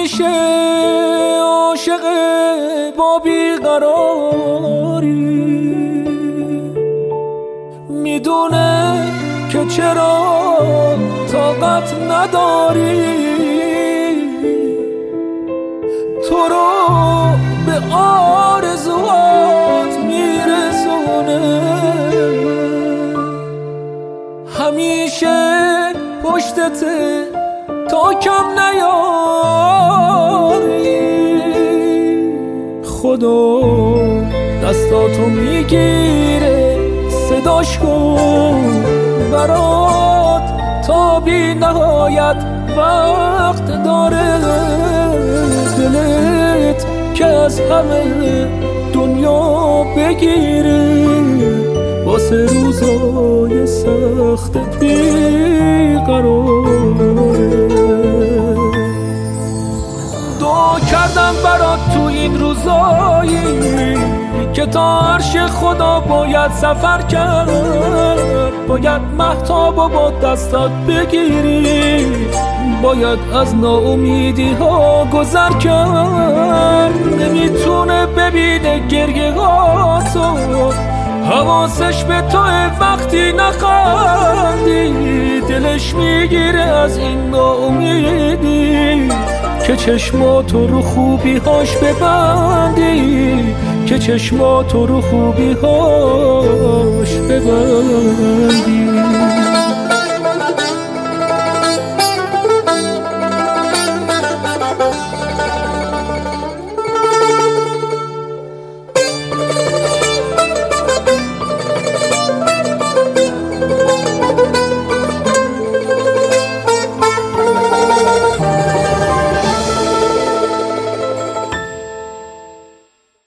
همیشه عاشق با بیقراری، میدونه که چرا طاقت نداری، تو رو به آرزوات میرسونه، همیشه پشتته تا کم نیاری، خدا دستاتو میگیره صداش کن برات تا بی نهایت وقت داره، دلت که از همه دنیا بگیره واسه روزای سختت بیقراره. دعا کردم برات تو این روزایی که تا عرش خدا باید سفر کرد، باید مهتابو با دستات بگیری، باید از ناامیدی ها گذر کرد، نمیتونه ببینه گریه ها تو، حواسش به تو وقتی نخندی، دلش میگیره از این ناامیدی که چشماتو رو خوبی هاش ببندی، که چشماتو رو خوبی هاش